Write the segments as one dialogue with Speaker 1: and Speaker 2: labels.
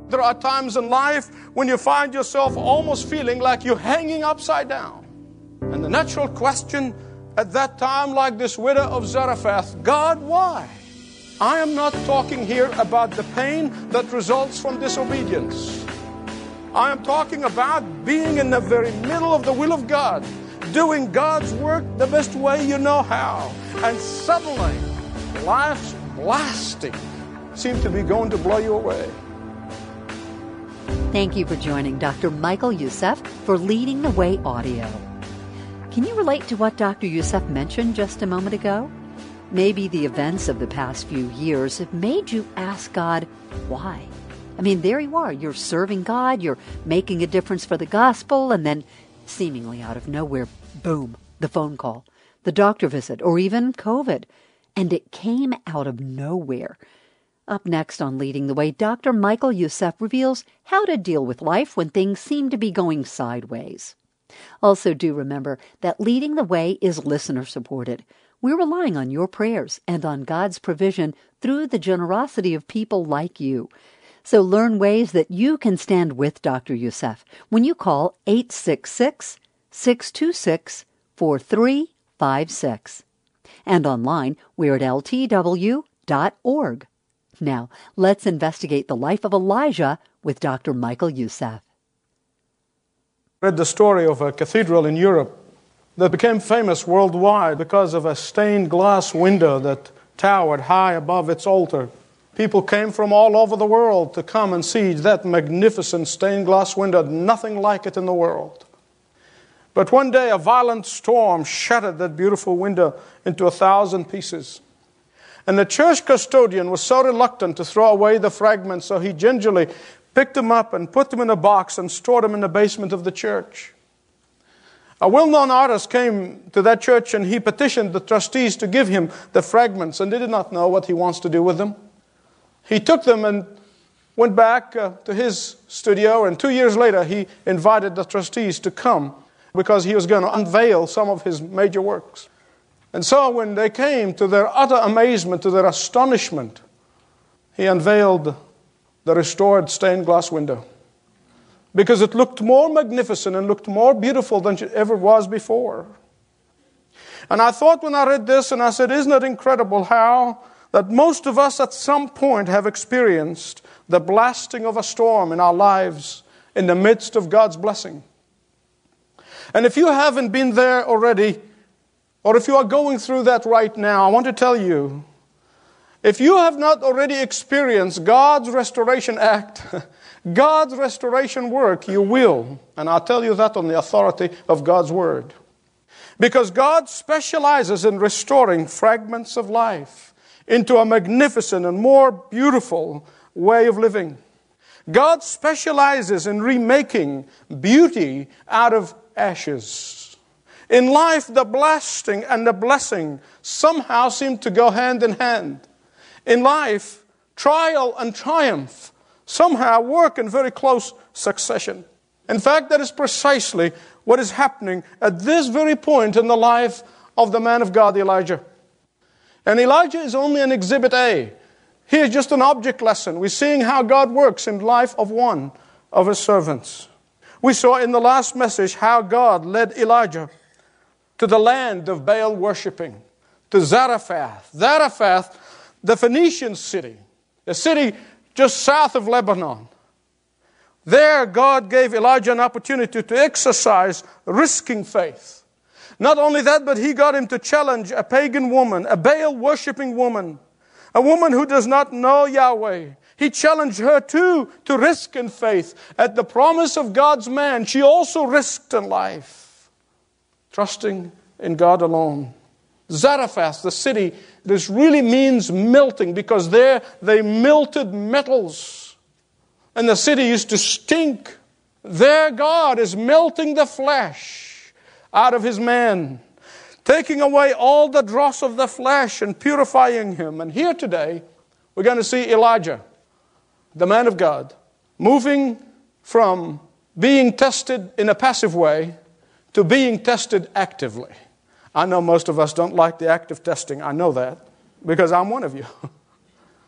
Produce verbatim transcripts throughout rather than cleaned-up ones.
Speaker 1: There are times in life when you find yourself almost feeling like you're hanging upside down. And the natural question at that time, like this widow of Zarephath, God, why? I am not talking here about the pain that results from disobedience. I am talking about being in the very middle of the will of God, doing God's work the best way you know how. And suddenly, life's blasting seems to be going to blow you away.
Speaker 2: Thank you for joining Doctor Michael Youssef for Leading the Way Audio. Can you relate to what Doctor Youssef mentioned just a moment ago? Maybe the events of the past few years have made you ask God, why? I mean, there you are. You're serving God, you're making a difference for the gospel, and then seemingly out of nowhere, boom, the phone call, the doctor visit, or even COVID. And it came out of nowhere. Up next on Leading the Way, Doctor Michael Youssef reveals how to deal with life when things seem to be going sideways. Also, do remember that Leading the Way is listener-supported. We're relying on your prayers and on God's provision through the generosity of people like you. So learn ways that you can stand with Doctor Youssef when you call eight six six, six two six, four three five six. And online, we're at L T W dot org. Now, let's investigate the life of Elijah with Doctor Michael Youssef.
Speaker 1: I read the story of a cathedral in Europe that became famous worldwide because of a stained glass window that towered high above its altar. People came from all over the world to come and see that magnificent stained glass window, nothing like it in the world. But one day a violent storm shattered that beautiful window into a thousand pieces. And the church custodian was so reluctant to throw away the fragments, so he gingerly picked them up and put them in a box and stored them in the basement of the church. A well-known artist came to that church and he petitioned the trustees to give him the fragments, and they did not know what he wants to do with them. He took them and went back uh, to his studio, and two years later he invited the trustees to come because he was going to unveil some of his major works. And so when they came, to their utter amazement, to their astonishment, he unveiled the restored stained glass window, because it looked more magnificent and looked more beautiful than it ever was before. And I thought when I read this, and I said, isn't it incredible how that most of us at some point have experienced the blasting of a storm in our lives in the midst of God's blessing. And if you haven't been there already, or if you are going through that right now, I want to tell you, if you have not already experienced God's restoration act, God's restoration work, you will. And I'll tell you that on the authority of God's Word. Because God specializes in restoring fragments of life into a magnificent and more beautiful way of living. God specializes in remaking beauty out of ashes. In life, the blasting and the blessing somehow seem to go hand in hand. In life, trial and triumph somehow work in very close succession. In fact, that is precisely what is happening at this very point in the life of the man of God, Elijah. And Elijah is only an exhibit A. He is just an object lesson. We're seeing how God works in the life of one of His servants. We saw in the last message how God led Elijah to the land of Baal worshiping, to Zarephath. Zarephath, the Phoenician city, a city just south of Lebanon. There, God gave Elijah an opportunity to exercise risking faith. Not only that, but He got him to challenge a pagan woman, a Baal-worshipping woman, a woman who does not know Yahweh. He challenged her too to risk in faith. At the promise of God's man, she also risked in life, trusting in God alone. Zarephath, the city, this really means melting, because there they melted metals. And the city used to stink. There God is melting the flesh out of His man, taking away all the dross of the flesh and purifying him. And here today, we're going to see Elijah, the man of God, moving from being tested in a passive way to being tested actively. I know most of us don't like the active testing. I know that, because I'm one of you.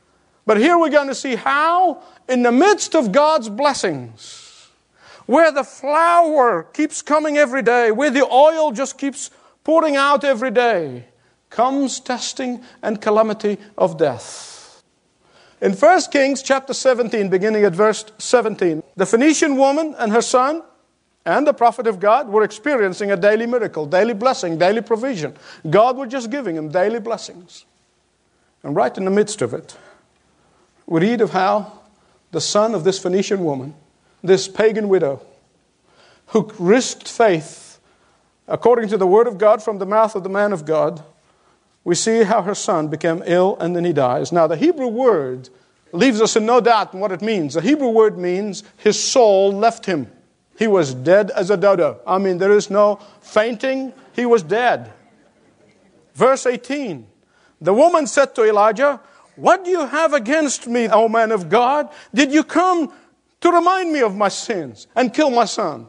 Speaker 1: But here we're going to see how, in the midst of God's blessings, where the flour keeps coming every day, where the oil just keeps pouring out every day, comes testing and calamity of death. In First Kings chapter seventeen, beginning at verse seventeen, the Phoenician woman and her son and the prophet of God were experiencing a daily miracle, daily blessing, daily provision. God was just giving them daily blessings. And right in the midst of it, we read of how the son of this Phoenician woman, this pagan widow, who risked faith according to the word of God from the mouth of the man of God, we see how her son became ill and then he dies. Now the Hebrew word leaves us in no doubt in what it means. The Hebrew word means his soul left him. He was dead as a dodo. I mean, there is no fainting. He was dead. Verse eighteen. The woman said to Elijah, "What do you have against me, O man of God? Did you come to remind me of my sins and kill my son?"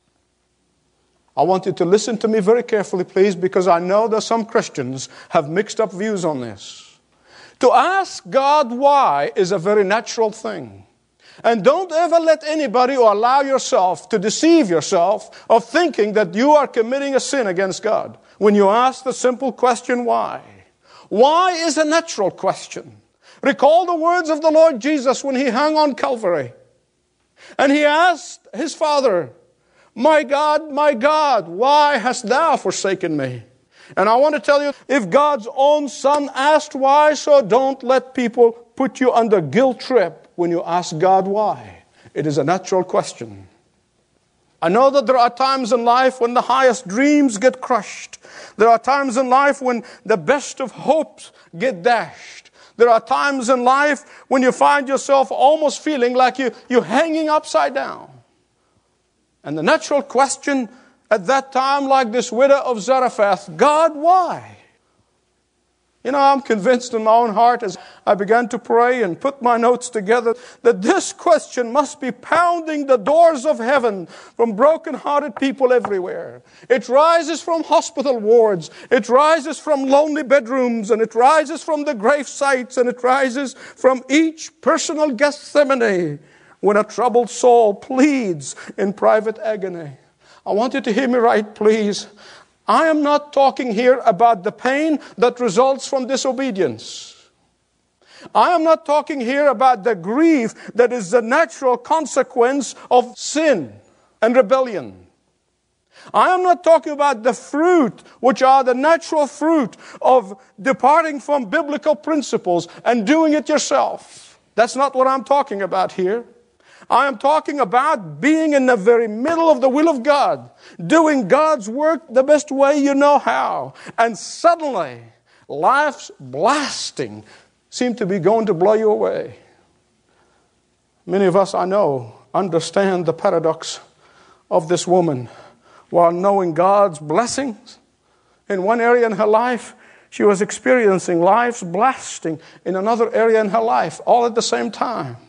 Speaker 1: I want you to listen to me very carefully, please, because I know that some Christians have mixed up views on this. To ask God why is a very natural thing. And don't ever let anybody or allow yourself to deceive yourself of thinking that you are committing a sin against God when you ask the simple question, why? Why is a natural question. Recall the words of the Lord Jesus when he hung on Calvary. And he asked his Father, "My God, my God, why hast thou forsaken me?" And I want to tell you, if God's own Son asked why, so don't let people put you under guilt trip when you ask God why. It is a natural question. I know that there are times in life when the highest dreams get crushed. There are times in life when the best of hopes get dashed. There are times in life when you find yourself almost feeling like you, you're hanging upside down. And the natural question at that time, like this widow of Zarephath, God, why? You know, I'm convinced in my own heart as I began to pray and put my notes together that this question must be pounding the doors of heaven from broken-hearted people everywhere. It rises from hospital wards. It rises from lonely bedrooms. And it rises from the grave sites. And it rises from each personal Gethsemane when a troubled soul pleads in private agony. I want you to hear me right, please. I am not talking here about the pain that results from disobedience. I am not talking here about the grief that is the natural consequence of sin and rebellion. I am not talking about the fruit, which are the natural fruit of departing from biblical principles and doing it yourself. That's not what I'm talking about here. I am talking about being in the very middle of the will of God, doing God's work the best way you know how. And suddenly, life's blasting seemed to be going to blow you away. Many of us, I know, understand the paradox of this woman. While knowing God's blessings in one area in her life, she was experiencing life's blasting in another area in her life, all at the same time.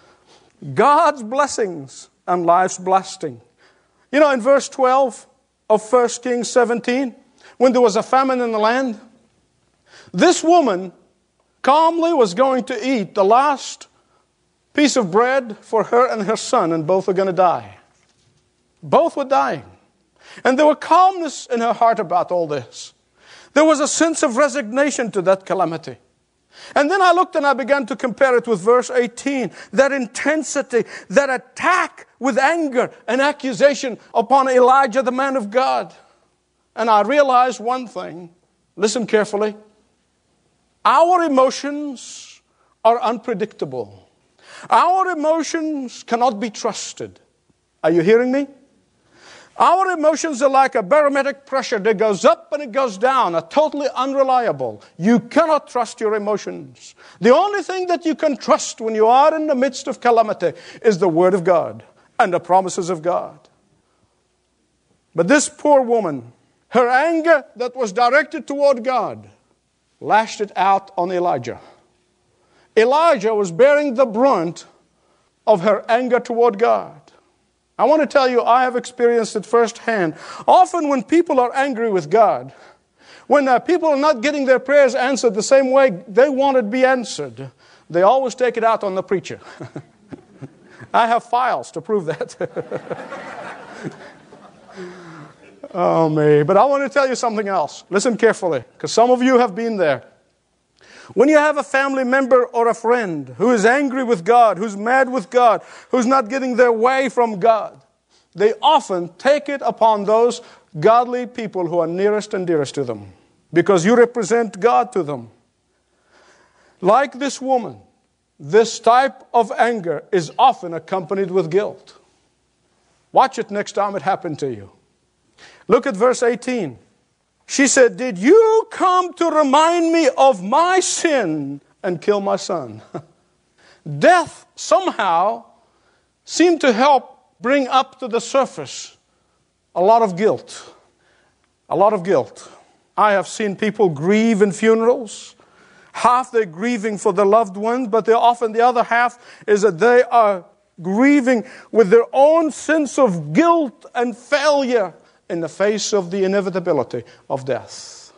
Speaker 1: God's blessings and life's blasting. You know, in verse twelve of First Kings seventeen, when there was a famine in the land, this woman calmly was going to eat the last piece of bread for her and her son, and both were going to die. Both were dying. And there was calmness in her heart about all this. There was a sense of resignation to that calamity. And then I looked and I began to compare it with verse eighteen. That intensity, that attack with anger and accusation upon Elijah, the man of God. And I realized one thing. Listen carefully. Our emotions are unpredictable. Our emotions cannot be trusted. Are you hearing me? Our emotions are like a barometric pressure that goes up and it goes down, are totally unreliable. You cannot trust your emotions. The only thing that you can trust when you are in the midst of calamity is the Word of God and the promises of God. But this poor woman, her anger that was directed toward God, lashed it out on Elijah. Elijah was bearing the brunt of her anger toward God. I want to tell you, I have experienced it firsthand. Often when people are angry with God, when uh, people are not getting their prayers answered the same way they want to be answered, they always take it out on the preacher. I have files to prove that. Oh, me. But I want to tell you something else. Listen carefully, because some of you have been there. When you have a family member or a friend who is angry with God, who's mad with God, who's not getting their way from God, they often take it upon those godly people who are nearest and dearest to them, because you represent God to them. Like this woman, this type of anger is often accompanied with guilt. Watch it next time it happened to you. Look at verse eighteen. She said, "Did you come to remind me of my sin and kill my son?" Death somehow seemed to help bring up to the surface a lot of guilt. A lot of guilt. I have seen people grieve in funerals. Half they're grieving for their loved ones, but they're often the other half is that they are grieving with their own sense of guilt and failure in the face of the inevitability of death.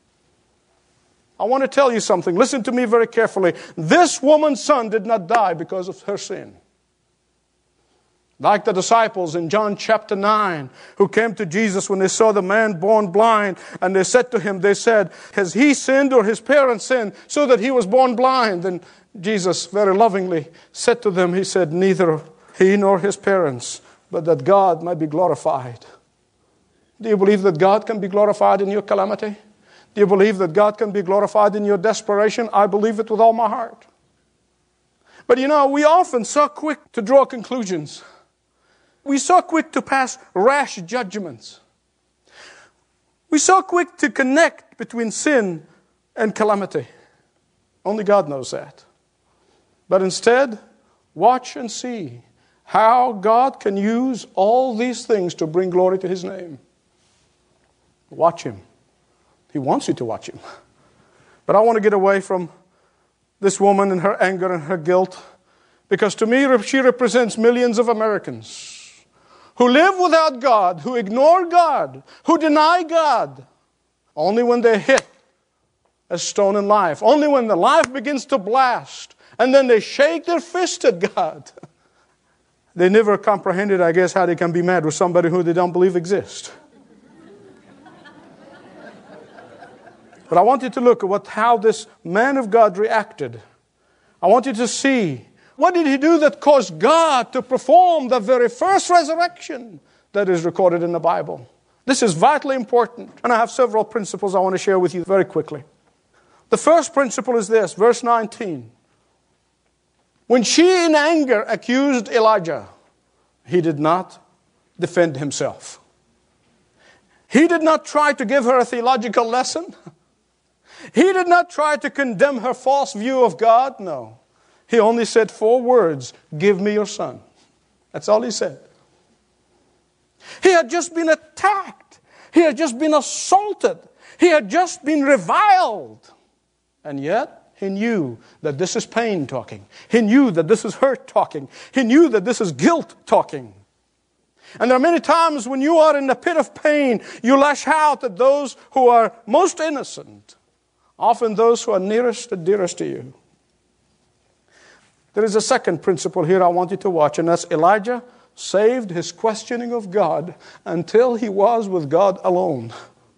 Speaker 1: I want to tell you something. Listen to me very carefully. This woman's son did not die because of her sin. Like the disciples in John chapter nine, who came to Jesus when they saw the man born blind, and they said to him, they said, "Has he sinned or his parents sinned so that he was born blind?" And Jesus very lovingly said to them, he said, "Neither he nor his parents, but that God might be glorified." Do you believe that God can be glorified in your calamity? Do you believe that God can be glorified in your desperation? I believe it with all my heart. But you know, we often so quick to draw conclusions. We're so quick to pass rash judgments. We're so quick to connect between sin and calamity. Only God knows that. But instead, watch and see how God can use all these things to bring glory to His name. Watch Him. He wants you to watch Him. But I want to get away from this woman and her anger and her guilt, because to me she represents millions of Americans who live without God, who ignore God, who deny God. Only when they hit a stone in life, only when the life begins to blast, and then they shake their fist at God. They never comprehended, I guess, how they can be mad with somebody who they don't believe exists. But I want you to look at what, how this man of God reacted. I want you to see, what did he do that caused God to perform the very first resurrection that is recorded in the Bible? This is vitally important. And I have several principles I want to share with you very quickly. The first principle is this, verse nineteen. When she in anger accused Elijah, he did not defend himself. He did not try to give her a theological lesson. He did not try to condemn her false view of God. No. He only said four words, "Give me your son." That's all he said. He had just been attacked. He had just been assaulted. He had just been reviled. And yet, he knew that this is pain talking. He knew that this is hurt talking. He knew that this is guilt talking. And there are many times when you are in the pit of pain, you lash out at those who are most innocent, often those who are nearest and dearest to you. There is a second principle here I want you to watch, and that's Elijah saved his questioning of God until he was with God alone.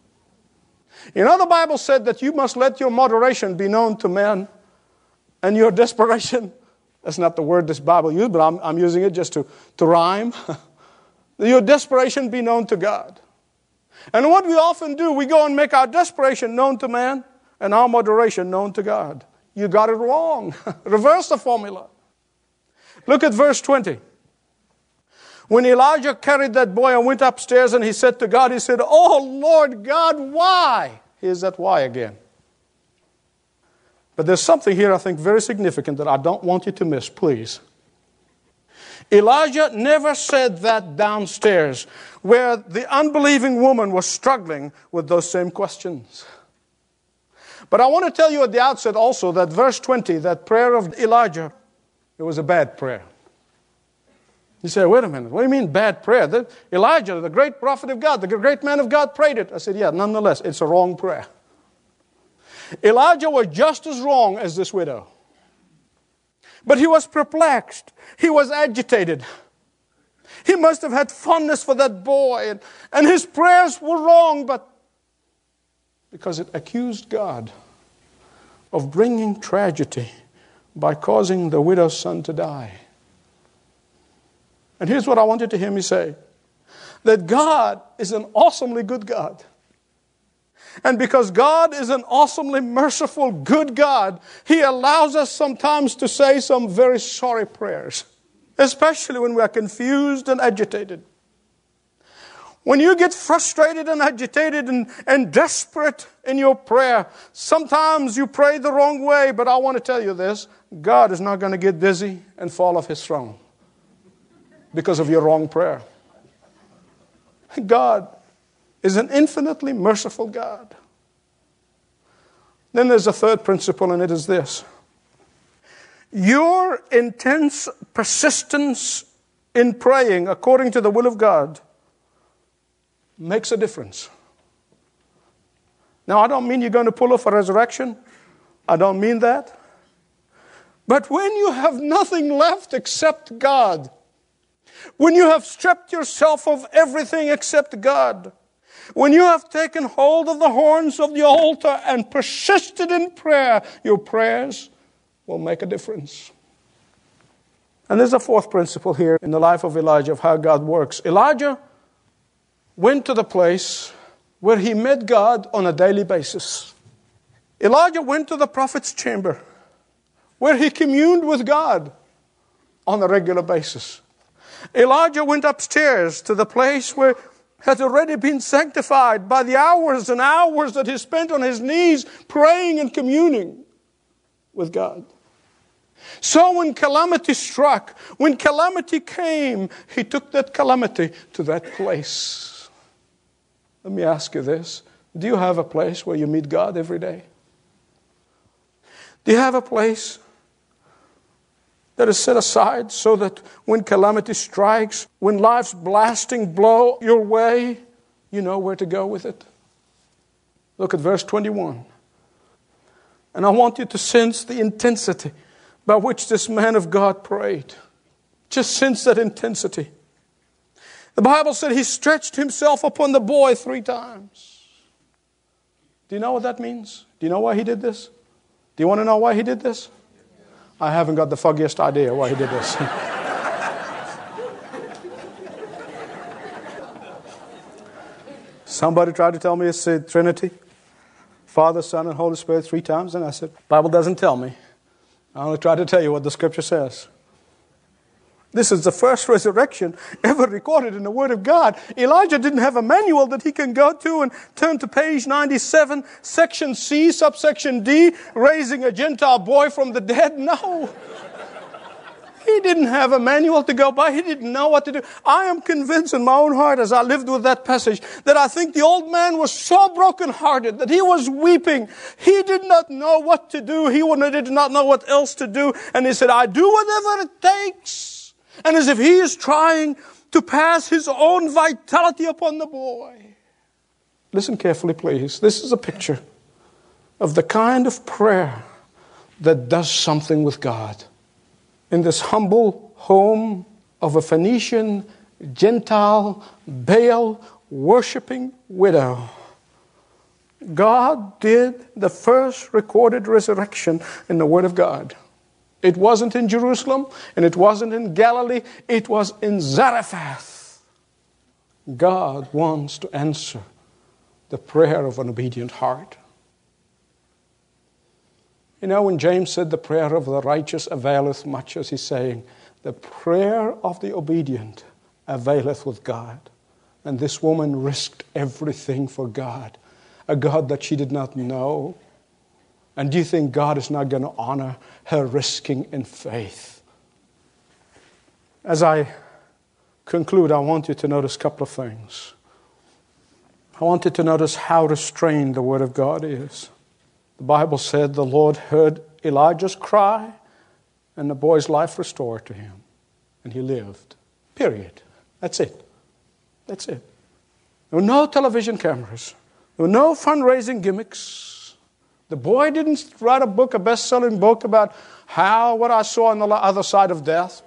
Speaker 1: You know, the Bible said that you must let your moderation be known to men, and your desperation, that's not the word this Bible used, but I'm, I'm using it just to, to rhyme. Your desperation be known to God. And what we often do, we go and make our desperation known to man and our moderation known to God. You got it wrong. Reverse the formula. Look at verse twenty. When Elijah carried that boy and went upstairs and he said to God, he said, "Oh Lord God, why?" Here's that why again. But there's something here I think very significant that I don't want you to miss, please. Elijah never said that downstairs where the unbelieving woman was struggling with those same questions. But I want to tell you at the outset also that verse twenty, that prayer of Elijah, it was a bad prayer. You say, wait a minute, what do you mean bad prayer? The, Elijah, the great prophet of God, the great man of God prayed it. I said, yeah, nonetheless, it's a wrong prayer. Elijah was just as wrong as this widow. But he was perplexed. He was agitated. He must have had fondness for that boy. And, and his prayers were wrong, but because it accused God of bringing tragedy by causing the widow's son to die. And here's what I want you to hear me say. That God is an awesomely good God. And because God is an awesomely merciful, good God, He allows us sometimes to say some very sorry prayers. Especially when we are confused and agitated. When you get frustrated and agitated and, and desperate in your prayer, sometimes you pray the wrong way. But I want to tell you this, God is not going to get dizzy and fall off His throne because of your wrong prayer. God is an infinitely merciful God. Then there's a third principle, and it is this. Your intense persistence in praying according to the will of God makes a difference. Now, I don't mean you're going to pull off a resurrection. I don't mean that. But when you have nothing left except God, when you have stripped yourself of everything except God, when you have taken hold of the horns of the altar and persisted in prayer, your prayers will make a difference. And there's a fourth principle here in the life of Elijah of how God works. Elijah went to the place where he met God on a daily basis. Elijah went to the prophet's chamber where he communed with God on a regular basis. Elijah went upstairs to the place where had already been sanctified by the hours and hours that he spent on his knees praying and communing with God. So when calamity struck, when calamity came, he took that calamity to that place. Let me ask you this. Do you have a place where you meet God every day? Do you have a place that is set aside so that when calamity strikes, when life's blasting blow your way, you know where to go with it? Look at verse twenty-one. And I want you to sense the intensity by which this man of God prayed. Just sense that intensity. The Bible said he stretched himself upon the boy three times. Do you know what that means? Do you know why he did this? Do you want to know why he did this? I haven't got the foggiest idea why he did this. Somebody tried to tell me it's the Trinity, Father, Son, and Holy Spirit three times, and I said, Bible doesn't tell me. I only try to tell you what the Scripture says. This is the first resurrection ever recorded in the Word of God. Elijah didn't have a manual that he can go to and turn to page ninety-seven, section C, subsection D, raising a Gentile boy from the dead. No. He didn't have a manual to go by. He didn't know what to do. I am convinced in my own heart as I lived with that passage that I think the old man was so brokenhearted that he was weeping. He did not know what to do. He did not know what else to do. And he said, I do whatever it takes. And as if he is trying to pass his own vitality upon the boy. Listen carefully, please. This is a picture of the kind of prayer that does something with God. In this humble home of a Phoenician, Gentile, Baal worshipping widow, God did the first recorded resurrection in the Word of God. It wasn't in Jerusalem, and it wasn't in Galilee. It was in Zarephath. God wants to answer the prayer of an obedient heart. You know, when James said the prayer of the righteous availeth much, as he's saying, the prayer of the obedient availeth with God. And this woman risked everything for God, a God that she did not know. And do you think God is not going to honor her risking in faith? As I conclude, I want you to notice a couple of things. I want you to notice how restrained the Word of God is. The Bible said the Lord heard Elijah's cry, and the boy's life restored to him. And he lived. Period. That's it. That's it. There were no television cameras. There were no fundraising gimmicks. The boy didn't write a book, a best-selling book about how, what I saw on the other side of death.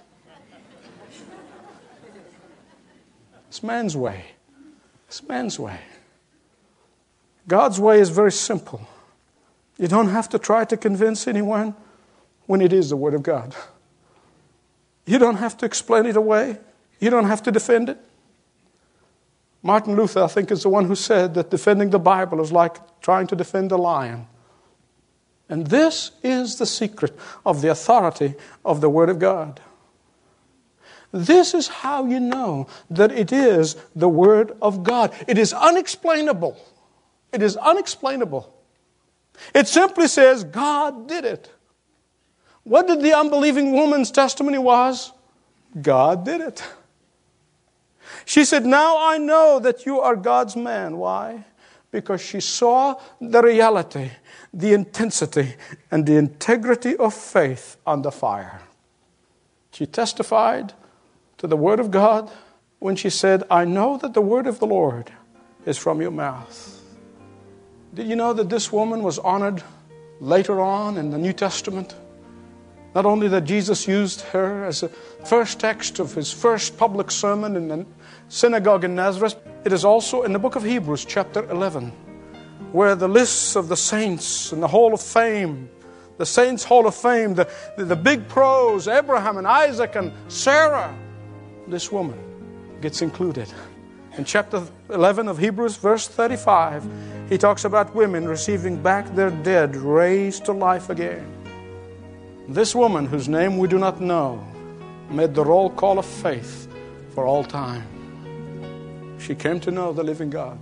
Speaker 1: It's man's way. It's man's way. God's way is very simple. You don't have to try to convince anyone when it is the Word of God. You don't have to explain it away. You don't have to defend it. Martin Luther, I think, is the one who said that defending the Bible is like trying to defend a lion. And this is the secret of the authority of the Word of God. This is how you know that it is the Word of God. It is unexplainable. It is unexplainable. It simply says, God did it. What did the unbelieving woman's testimony was? God did it. She said, now I know that you are God's man. Why? Because she saw the reality, the intensity, and the integrity of faith under fire. She testified to the Word of God when she said, I know that the word of the Lord is from your mouth. Did you know that this woman was honored later on in the New Testament? Not only that Jesus used her as a first text of his first public sermon in the synagogue in Nazareth, it is also in the book of Hebrews, chapter eleven, where the lists of the saints in the Hall of Fame, the Saints' Hall of Fame, the, the, the big pros, Abraham and Isaac and Sarah, this woman gets included. In chapter eleven of Hebrews, verse thirty-five, he talks about women receiving back their dead, raised to life again. This woman, whose name we do not know, made the roll call of faith for all time. She came to know the living God.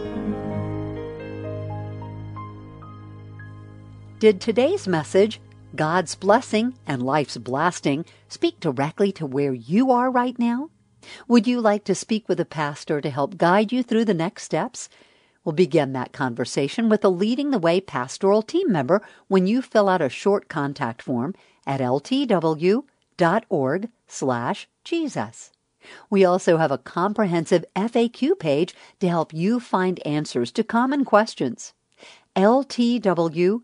Speaker 2: Did today's message, God's blessing and life's blasting, speak directly to where you are right now? Would you like to speak with a pastor to help guide you through the next steps? We'll begin that conversation with a Leading the Way pastoral team member when you fill out a short contact form at ltw.org slash Jesus. We also have a comprehensive F A Q page to help you find answers to common questions. ltw.org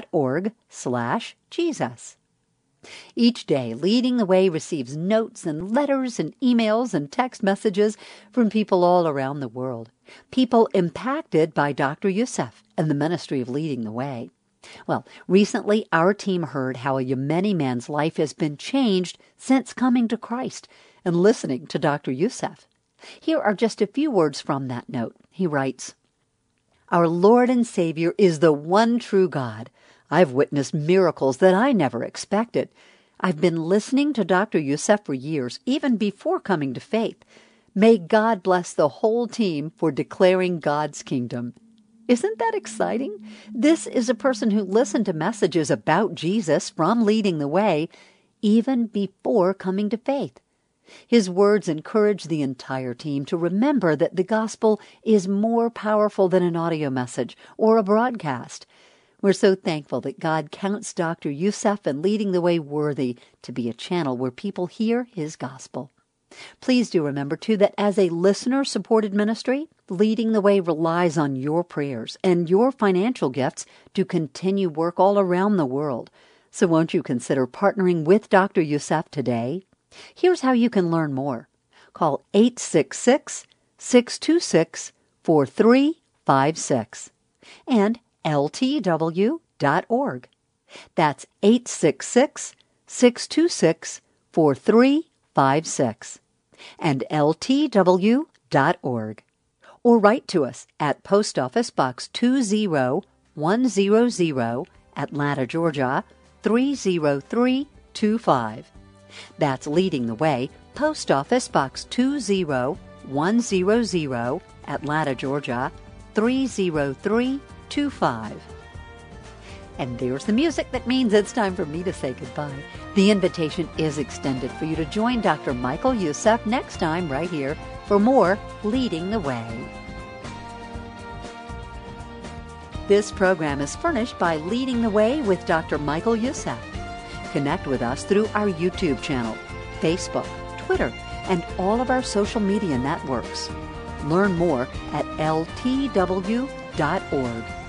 Speaker 2: slash Jesus. Each day, Leading the Way receives notes and letters and emails and text messages from people all around the world. People impacted by Doctor Youssef and the ministry of Leading the Way. Well, recently our team heard how a Yemeni man's life has been changed since coming to Christ and listening to Doctor Youssef. Here are just a few words from that note. He writes, Our Lord and Savior is the one true God. I've witnessed miracles that I never expected. I've been listening to Doctor Youssef for years, even before coming to faith. May God bless the whole team for declaring God's kingdom. Isn't that exciting? This is a person who listened to messages about Jesus from Leading the Way, even before coming to faith. His words encourage the entire team to remember that the gospel is more powerful than an audio message or a broadcast. We're so thankful that God counts Doctor Youssef and Leading the Way worthy to be a channel where people hear his gospel. Please do remember, too, that as a listener-supported ministry, Leading the Way relies on your prayers and your financial gifts to continue work all around the world. So won't you consider partnering with Doctor Youssef today? Here's how you can learn more. Call eight six six, six two six, four three five six and L T W dot org. That's eight six six, six two six, four three five six and L T W dot org. Or write to us at Post Office Box two zero one zero zero, Atlanta, Georgia, three zero three two five. That's Leading the Way, Post Office Box two zero one zero zero, Atlanta, Georgia, three zero three two five. And there's the music that means it's time for me to say goodbye. The invitation is extended for you to join Doctor Michael Youssef next time right here for more Leading the Way. This program is furnished by Leading the Way with Doctor Michael Youssef. Connect with us through our YouTube channel, Facebook, Twitter, and all of our social media networks. Learn more at L T W dot org.